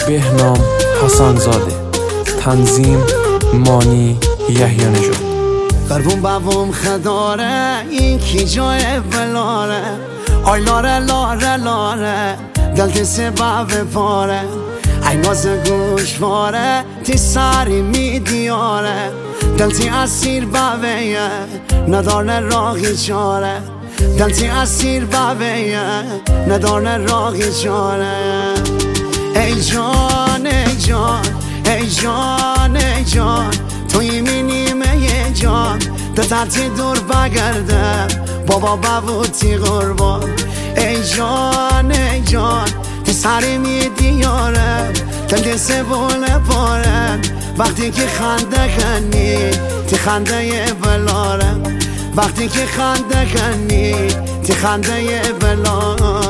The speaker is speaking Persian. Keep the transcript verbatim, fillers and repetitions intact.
بهنام حسن‌زاده، تنظیم مانی یحیی نژاد. قربون بابام خداره این کی جای بلاره، آی لاره لاره لاره دل سبب پاره، ای ناز گوشواره تی سری میدیاره، دل تی اسیر بابیه نداره راهی چاره، دل تی اسیر بابیه نداره راهی چاره. ای جان ای جان ای جان ای جان توی مینیمه ی جان ده ترتی دور بگردم بابا ببوتی قربان. ای جان ای جان تی سری میدیارم دل سبونه پارم، وقتی که خنده کنی تی خنده ی بلارم، وقتی که خنده کنی تی خنده ی بلارم.